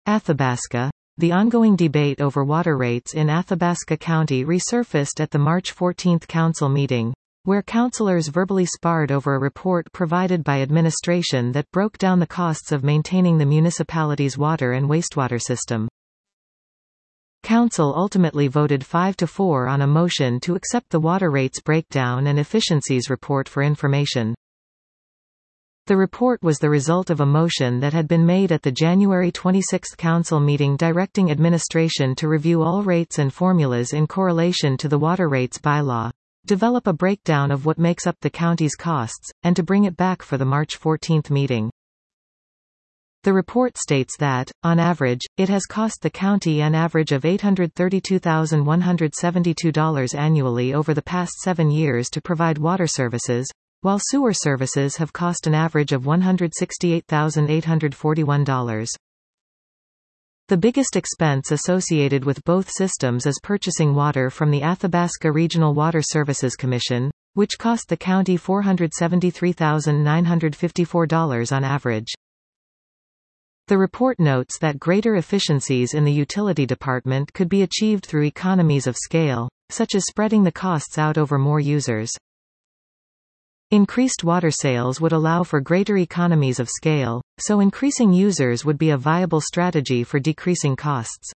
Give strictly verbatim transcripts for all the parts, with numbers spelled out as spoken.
Athabasca. The ongoing debate over water rates in Athabasca County resurfaced at the March fourteenth council meeting, where councilors verbally sparred over a report provided by administration that broke down the costs of maintaining the municipality's water and wastewater system. Council ultimately voted five to four on a motion to accept the water rates breakdown and efficiencies report for information. The report was the result of a motion that had been made at the January twenty-sixth council meeting directing administration to review all rates and formulas in correlation to the water rates bylaw, develop a breakdown of what makes up the county's costs, and to bring it back for the March fourteenth meeting. The report states that, on average, it has cost the county an average of eight hundred thirty-two thousand one hundred seventy-two dollars annually over the past seven years to provide water services, while sewer services have cost an average of one hundred sixty-eight thousand eight hundred forty-one dollars. The biggest expense associated with both systems is purchasing water from the Athabasca Regional Water Services Commission, which cost the county four hundred seventy-three thousand nine hundred fifty-four dollars on average. The report notes that greater efficiencies in the utility department could be achieved through economies of scale, such as spreading the costs out over more users. Increased water sales would allow for greater economies of scale, so increasing users would be a viable strategy for decreasing costs.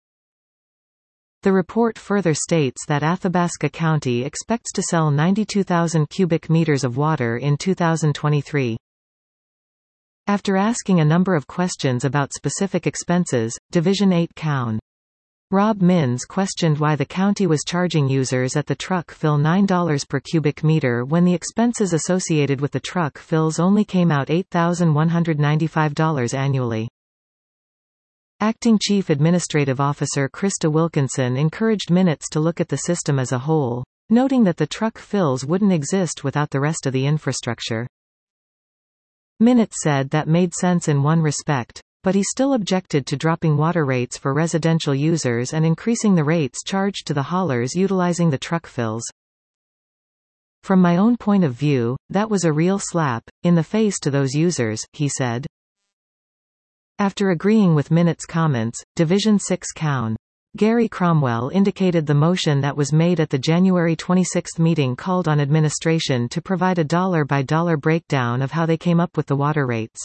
The report further states that Athabasca County expects to sell ninety-two thousand cubic meters of water in two thousand twenty-three. After asking a number of questions about specific expenses, Division eight Coun. Rob Mins questioned why the county was charging users at the truck fill nine dollars per cubic meter when the expenses associated with the truck fills only came out eight thousand one hundred ninety-five dollars annually. Acting Chief Administrative Officer Krista Wilkinson encouraged Minutes to look at the system as a whole, noting that the truck fills wouldn't exist without the rest of the infrastructure. Minutes said that made sense in one respect, but he still objected to dropping water rates for residential users and increasing the rates charged to the haulers utilizing the truck fills. From my own point of view, that was a real slap in the face to those users, he said. After agreeing with Minutes' comments, Division six Coun. Gary Cromwell indicated the motion that was made at the January twenty-sixth meeting called on administration to provide a dollar-by-dollar breakdown of how they came up with the water rates.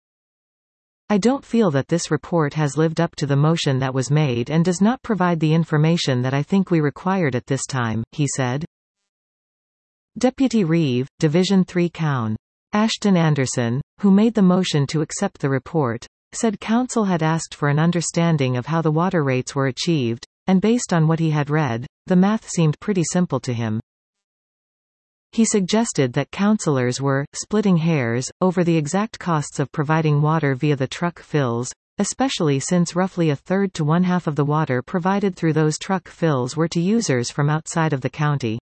I don't feel that this report has lived up to the motion that was made and does not provide the information that I think we required at this time, he said. Deputy Reeve, Division three Coun. Ashton Anderson, who made the motion to accept the report, said council had asked for an understanding of how the water rates were achieved, and based on what he had read, the math seemed pretty simple to him. He suggested that councilors were splitting hairs over the exact costs of providing water via the truck fills, especially since roughly a third to one half of the water provided through those truck fills were to users from outside of the county.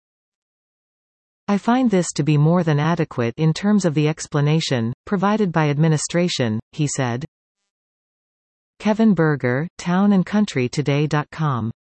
I find this to be more than adequate in terms of the explanation provided by administration, he said. Kevin Berger, town and country today dot com